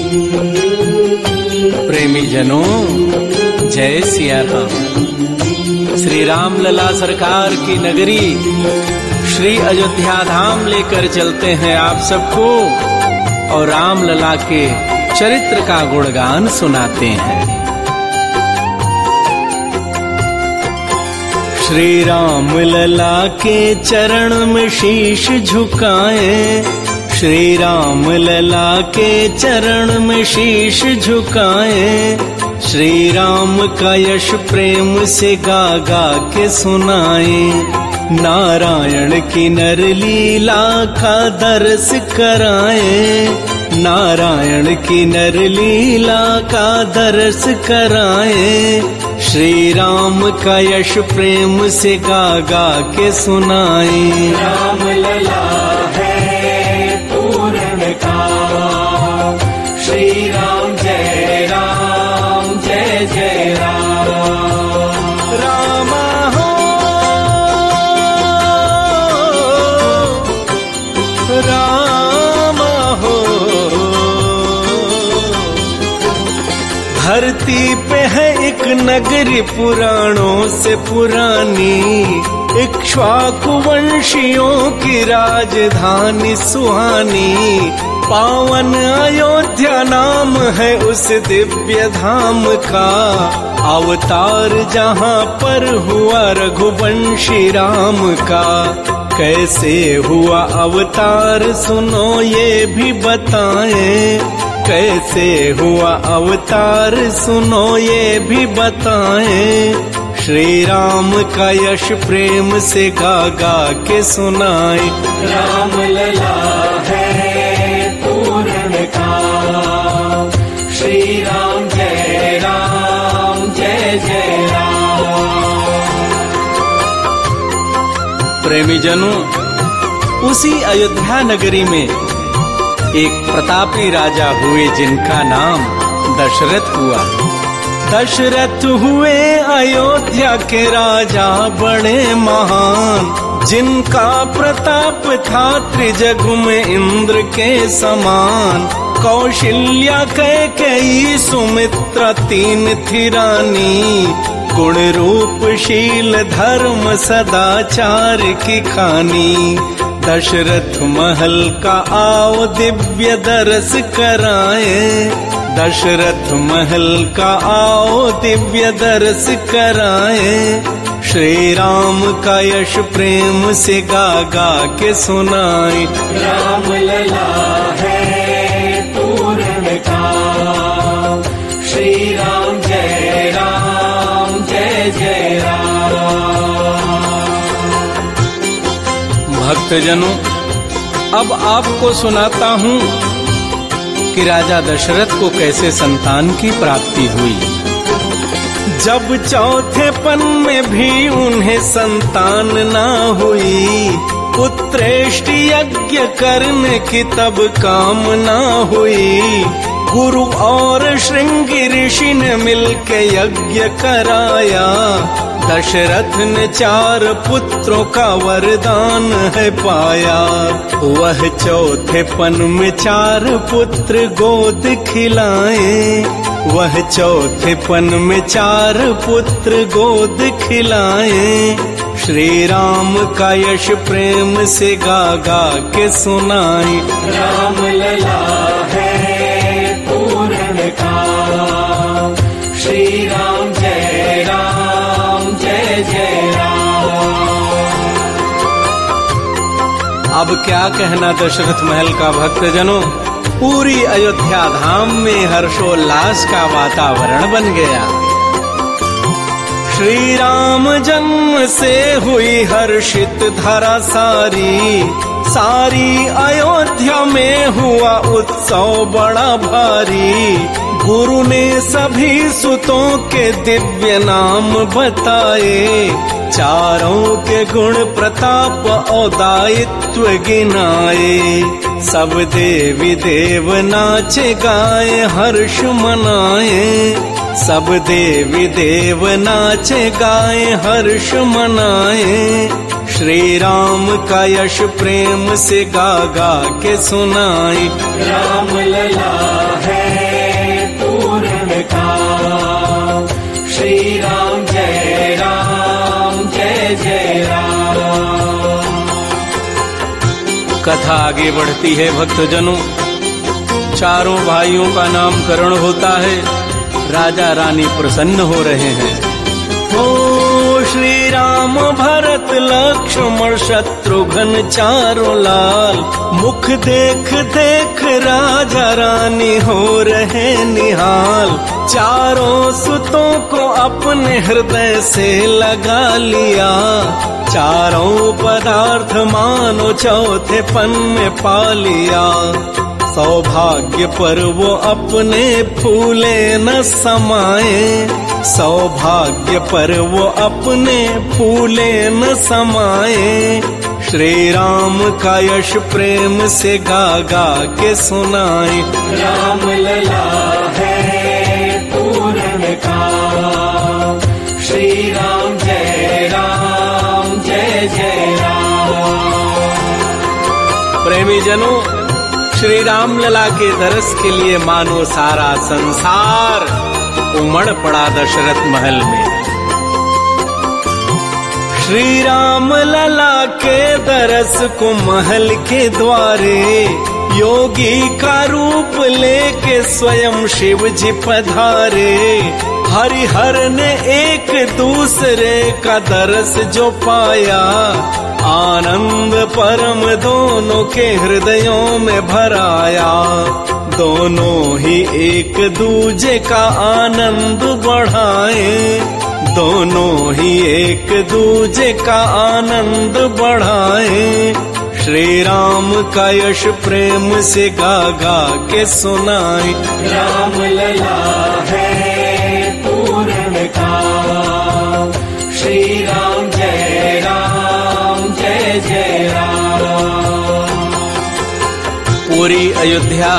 प्रेमी जनों, जय सिया राम। श्री राम लला सरकार की नगरी श्री अयोध्या धाम लेकर चलते हैं आप सबको और राम लला के चरित्र का गुणगान सुनाते हैं। श्री राम लला के चरण में शीश झुकाएं, श्री राम लला के चरण में शीश झुकाएं, श्री राम का यश प्रेम से गा गा के सुनाएं, नारायण की नर लीला का दर्श कराएं, नारायण की नर लीला का दर्श कराएं, श्री राम का यश प्रेम से गा गा के सुनाएं। राम लला है पूर्ण काम, श्री राम जय राम जय जय राम। रामा हो रामा हो, धरती पे है एक नगरी पुराणों से पुरानी, इक्ष्वाकु वंशियों की राजधानी सुहानी, पावन अयोध्या नाम है उस दिव्य धाम का, अवतार जहाँ पर हुआ रघुवंशी राम का। कैसे हुआ अवतार सुनो ये भी बताएं, कैसे हुआ अवतार सुनो ये भी बताएं, श्री राम का यश प्रेम से गा गा के सुनाए। राम लला है पूर्ण काम, श्री राम जय जय राम। प्रेमी जनों, उसी अयोध्या नगरी में एक प्रतापी राजा हुए जिनका नाम दशरथ हुआ। दशरथ हुए अयोध्या के राजा बड़े महान, जिनका प्रताप था त्रिजग में इंद्र के समान। कौशल्या कैकेयी सुमित्रा तीन थी रानी, गुण रूप शील धर्म सदाचार की खानी। दशरथ महल का आओ दिव्य दर्श कराएं, दशरथ महल का आओ दिव्य दर्श कराएं, श्री राम का यश प्रेम से गा गा के सुनाएं। राम लला है पूर्ण काम, श्री राम जय जय राम। भक्तजनों, अब आपको सुनाता हूँ कि राजा दशरथ को कैसे संतान की प्राप्ति हुई। जब चौथेपन में भी उन्हें संतान ना हुई, पुत्रेष्टि यज्ञ करने की तब कामना हुई। गुरु और श्रृंगी ऋषि ने मिलके यज्ञ कराया, दशरथ ने 4 पुत्रों का वरदान है पाया। वह चौथेपन में 4 पुत्र गोद खिलाए, वह चौथेपन में 4 पुत्र गोद खिलाए, श्री राम का यश प्रेम से गा गा के सुनाए। राम लला है पूर्ण काम, श्री राम जय जय राम। अब क्या कहना दशरथ महल का भक्तजनों, पूरी अयोध्या धाम में हर्षोल्लास का वातावरण बन गया। श्री राम जन्म से हुई हर्षित धरा सारी, सारी अयोध्या में हुआ उत्सव बड़ा भारी। गुरु ने सभी सुतों के दिव्य नाम बताए, चारों के गुण प्रताप और दायित्व गिनाए। सब देवी देव नाचे गाए हर्ष मनाए, सब देवी देव नाचे गाए हर्ष मनाए। श्री राम का यश प्रेम से गा गा के सुनाए। राम लला है कथा आगे बढ़ती है भक्तजनों। चारों भाइयों का नामकरण होता है, राजा रानी प्रसन्न हो रहे हैं। ओ श्री राम भरत लक्ष्मण शत्रुघ्न चारों लाल, मुख देख देख राजा रानी हो रहे निहाल। चारों सुतों को अपने हृदय से लगा लिया, चारों पदार्थ मानो चौथे पन में पा लिया। सौभाग्य पर वो अपने फूले न समाए, सौभाग्य पर वो अपने फूले न समाए। श्री राम का यश प्रेम से गा गा के सुनाए। राम लला है पूर्ण काम, श्री राम जय जय राम। प्रेमी जनों, श्री राम लला के दर्श के लिए मानो सारा संसार उमड़ पड़ा दशरथ महल में। श्री राम लला के दरस को महल के द्वारे, योगी का रूप लेके स्वयं शिव जी पधारे। हरिहर ने एक दूसरे का दरस जो पाया, आनंद परम दोनों के हृदयों में भराया। दोनों ही एक दूजे का आनंद बढ़ाए, दोनों ही एक दूजे का आनंद बढ़ाए। श्री राम का यश प्रेम से गा गा के सुनाए। राम लला है पूर्ण काम, श्री राम जय जय राम। पूरी अयोध्या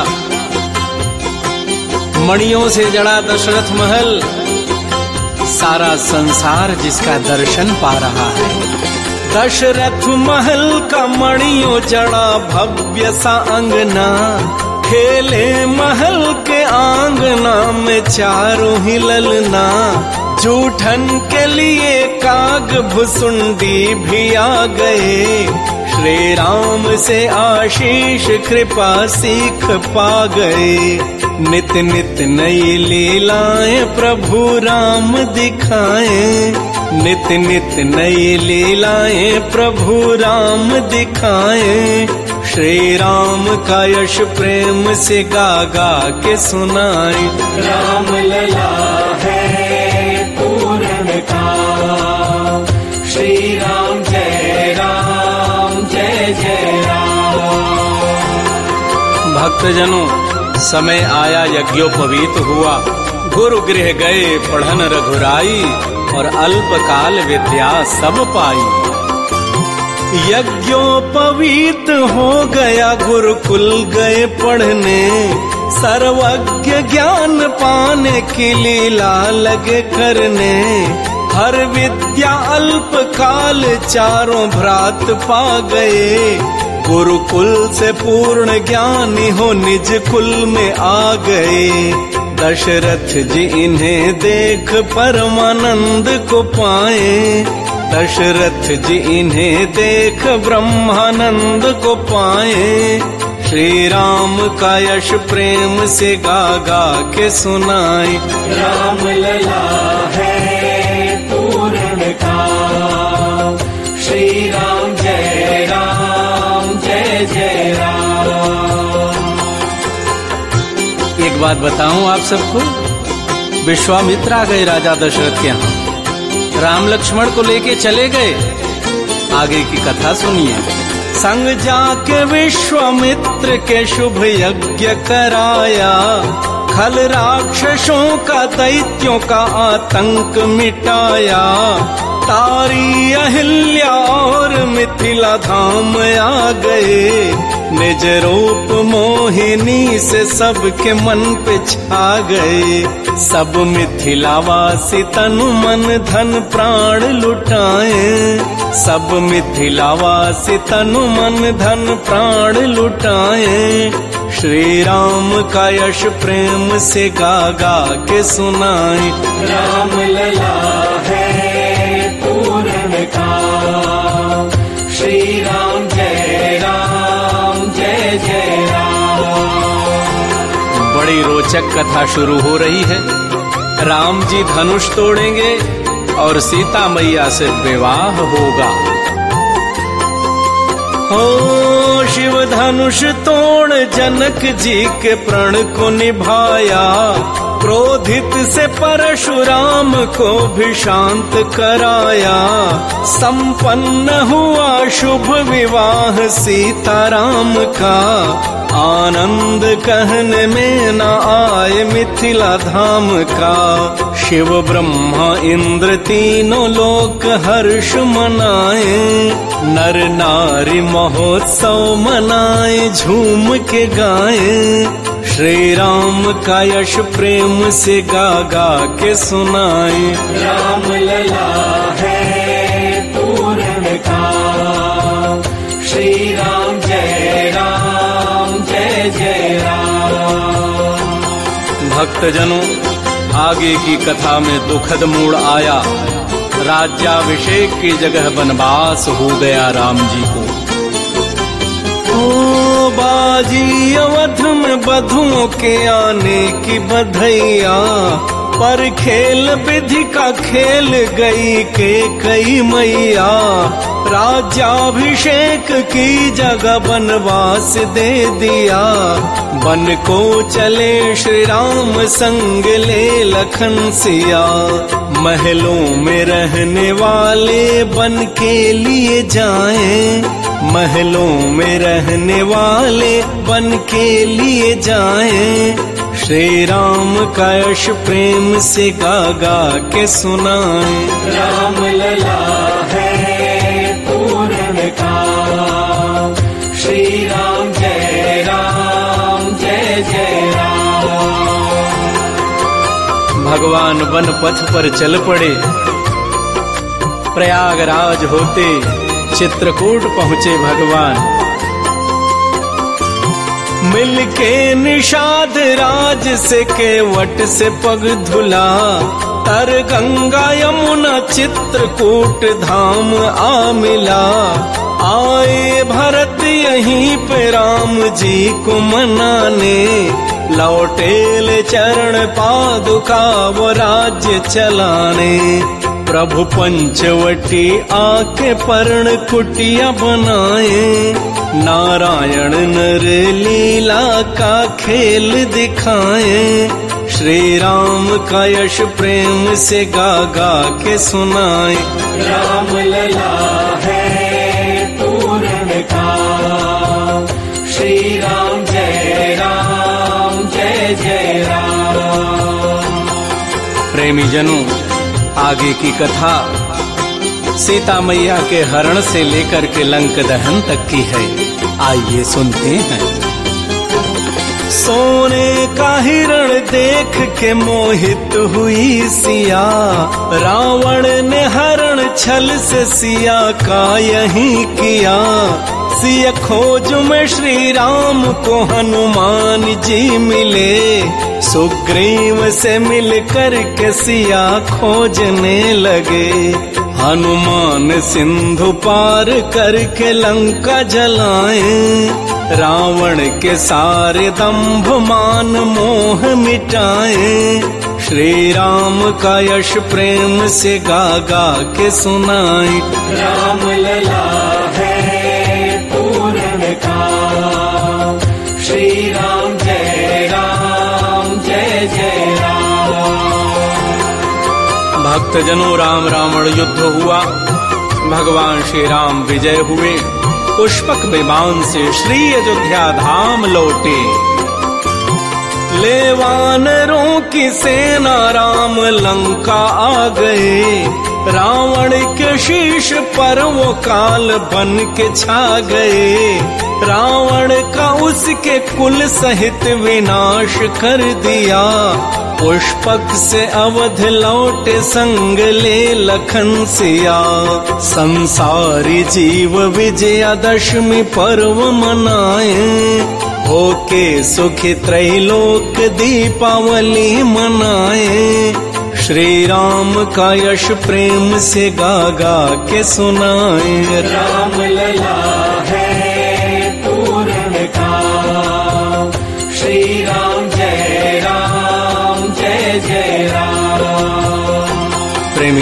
मणियों से जड़ा दशरथ महल, सारा संसार जिसका दर्शन पा रहा है। दशरथ महल का मणियों जड़ा भव्य सा अंगना, खेले महल के आंगना में चारों ही ललना। जूठन के लिए काग भुसुंडी भी आ गए, श्री राम से आशीष कृपा सीख पा गए। नित नित नई लीलाएं प्रभु राम दिखाएं, नित नित नई लीलाएं प्रभु राम दिखाएं। श्री राम का यश प्रेम से गा गा के सुनाए। राम लला है पूर्ण काम, श्री राम जय जय राम। भक्तजनों, समय आया यज्ञोपवीत हुआ, गुरु गृह गए पढ़न रघुराई, और अल्पकाल विद्या सब पाई। यज्ञोपवीत हो गया गुरुकुल गए पढ़ने, सर्वज्ञ ज्ञान पाने की लीला लगे करने। हर विद्या अल्पकाल चारों भ्रात पा गए, गुरुकुल से पूर्ण ज्ञानी हो निज कुल में आ गए। दशरथ जी इन्हें देख परमानंद को पाए, दशरथ जी इन्हें देख ब्रह्मानंद को पाए। श्री राम का यश प्रेम से गा गा के सुनाए। राम लला है पूर्ण काम, श्री राम जय जय राम। एक बात बताऊं आप सबको, विश्वामित्र आ गए राजा दशरथ के यहाँ, राम लक्ष्मण को लेके चले गए। आगे की कथा सुनिए। संग जाके विश्वामित्र के शुभ यज्ञ कराया, खल राक्षसों का दैत्यों का आतंक मिटाया। तारी अहिल्या और मिथिला धाम आ गए, निज रूप मोहिनी से सबके मन पे छा गए। सब मिथिलावासी तनु मन धन प्राण लुटाए, सब मिथिलावासी तनु मन धन प्राण लुटाए। श्री राम का यश प्रेम से गा गा के सुनाए। राम लला है पूर्ण काम, श्री राम जय बड़ी रोचक कथा शुरू हो रही है। राम जी धनुष तोड़ेंगे और सीता मैया से विवाह होगा। ओ शिव धनुष तोड़ जनक जी के प्रण को निभाया, क्रोधित से परशुराम को भी शांत कराया। संपन्न हुआ शुभ विवाह सीताराम का, आनंद कहने में न आए मिथिला धाम का। शिव ब्रह्मा इंद्र तीनों लोक हर्ष मनाए, नर नारी महोत्सव मनाए झूम के गाए। श्री राम का यश प्रेम से गा गा के सुनाए। राम लला है पूर्ण काम, श्री राम जय जय राम। भक्तजनों, आगे की कथा में दुखद मोड़ आया। राज्याभिषेक की जगह वनवास हो गया राम जी को। ओ बाजी अवध में बधुओं के आने की बधैया, पर खेल विधि का खेल गई के कई मैया। राज्याभिषेक की जगह वनवास दे दिया, वन को चले श्री राम संग ले लखन सिया। महलों में रहने वाले बन के लिए जाएं, महलों में रहने वाले बन के लिए जाएं। श्री राम का यश प्रेम से गा गा के सुनाएं। राम लला है पूर्ण काम, श्री राम जय जय राम। भगवान वन पथ पर चल पड़े। प्रयागराज होते चित्रकूट पहुँचे भगवान। मिलके निषाद राज से केवट से पग धुला, तर गंगा यमुना चित्रकूट धाम आ मिला। आए भरत यहीं पे राम जी को मनाने, लौटेल चरण पादुका वो राज्य चलाने। प्रभु पंचवटी आके पर्ण कुटिया बनाए, नारायण नर लीला का खेल दिखाए। श्री राम का यश प्रेम से गा गा के सुनाए। राम लला है पूर्ण काम, श्री राम जय जय राम। प्रेमी जनों, आगे की कथा सीता मैया के हरण से लेकर के लंक दहन तक की है। आइए सुनते हैं। सोने का हिरण देख के मोहित हुई सिया, रावण ने हरण छल से सिया का यही किया। सिया खोज में श्री राम को हनुमान जी मिले, सुग्रीव से मिल कर के सिया खोजने लगे। हनुमान सिंधु पार करके लंका जलाए, रावण के सारे दंभ मान मोह मिटाए। श्री राम का यश प्रेम से गा गा के सुनाए। राम लला है पूर्ण काम, श्री राम जय जय राम। भक्तजनों, राम रावण युद्ध हुआ। भगवान श्री राम विजय हुए। पुष्पक विमान से श्री अयोध्या धाम लौटे। ले वानरों की सेना राम लंका आ गए, रावण के शीश पर वो काल बन के छा गए। रावण का उसके कुल सहित विनाश कर दिया, पुष्पक से अवध लौटे संग ले लखन सिया। संसारी जीव विजयादशमी पर्व मनाए, होके सुखी त्रैलोक दीपावली मनाए। श्री राम का यश प्रेम से गा गा के सुनाए। राम लला है पूर्ण काम, श्री राम जय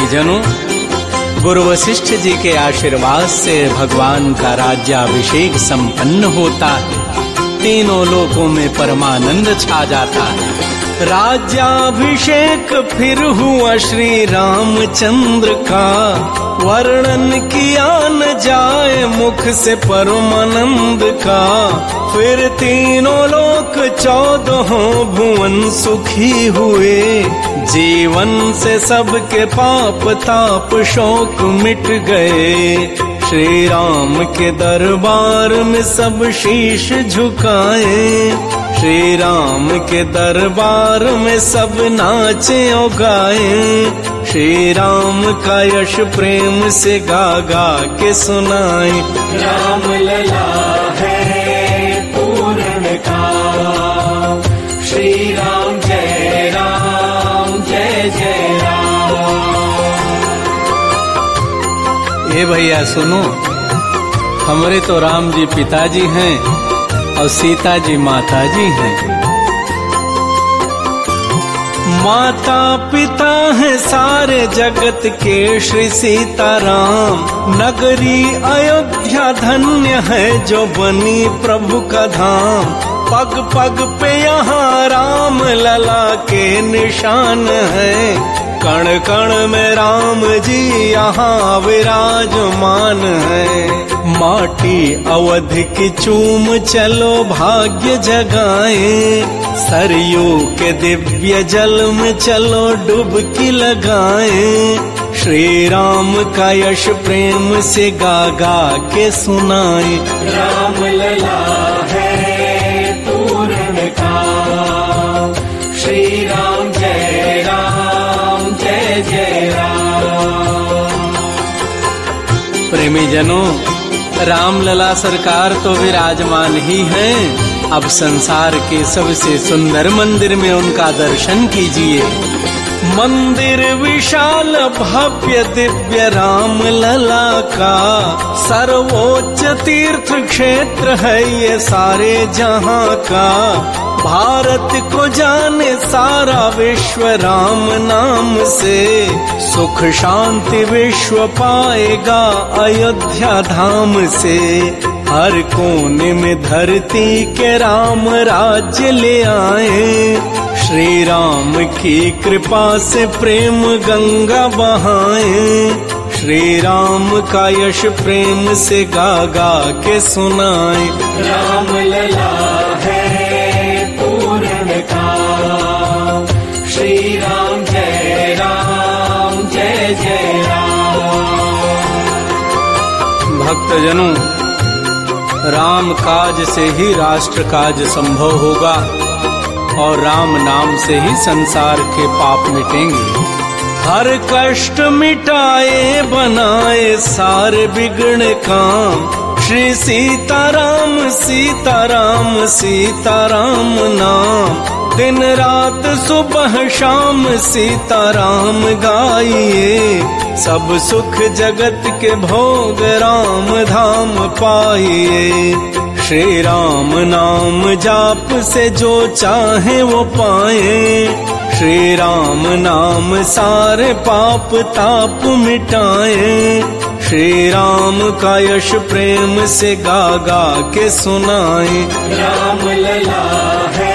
प्रेमीजनों, गुरु वशिष्ठ जी के आशीर्वाद से भगवान का राज्याभिषेक संपन्न होता है। तीनों लोकों में परमानंद छा जाता है। राज्याभिषेक फिर हुआ श्री रामचंद्र का, वर्णन किया न जाए मुख से परमानंद का। फिर तीनों लोक 14 भुवन सुखी हुए, जीवन से सबके पाप ताप शोक मिट गए। श्री राम के दरबार में सब शीश झुकाए, श्री राम के दरबार में सब नाचे और गाए। श्री राम का यश प्रेम से गा गा के सुनाए। राम लला है पूर्ण काम, श्री राम जय जय राम। ये भैया सुनो, हमारे तो राम जी पिताजी हैं और सीता जी माता जी हैं। माता पिता है सारे जगत के श्री सीताराम। नगरी अयोध्या धन्य है जो बनी प्रभु का धाम। पग पग पे यहाँ राम लला के निशान है। कण कण में राम जी यहाँ विराजमान है। माटी अवध की चूम चलो भाग्य जगाए, सरयू के दिव्य जल में चलो डुबकी लगाए। श्री राम का यश प्रेम से गा गा के सुनाए। राम लला है पूर्ण काम, श्री राम जय जय राम। प्रेमी जनों, रामलला सरकार तो विराजमान ही हैं। अब संसार के सबसे सुंदर मंदिर में उनका दर्शन कीजिए। मंदिर विशाल भव्य दिव्य राम लला का, सर्वोच्च तीर्थ क्षेत्र है ये सारे जहां का। भारत को जाने सारा विश्व राम नाम से, सुख शांति विश्व पाएगा अयोध्या धाम से। हर कोने में धरती के राम राज्य ले आए, श्री राम की कृपा से प्रेम गंगा बहाए। श्री राम का यश प्रेम से गा गा के सुनाए। राम लला है पूर्ण काम, श्री राम जय जय राम। भक्तजनों, राम काज से ही राष्ट्र काज संभव होगा और राम नाम से ही संसार के पाप मिटेंगे। हर कष्ट मिटाए बनाए सारे बिगड़ काम, श्री सीताराम सीताराम सीताराम नाम। दिन रात सुबह शाम सीताराम गाइए, सब सुख जगत के भोग राम धाम पाइए। श्री राम नाम जाप से जो चाहे वो पाए, श्री राम नाम सारे पाप ताप मिटाए। श्री राम का यश प्रेम से गा गा के सुनाए। राम लला है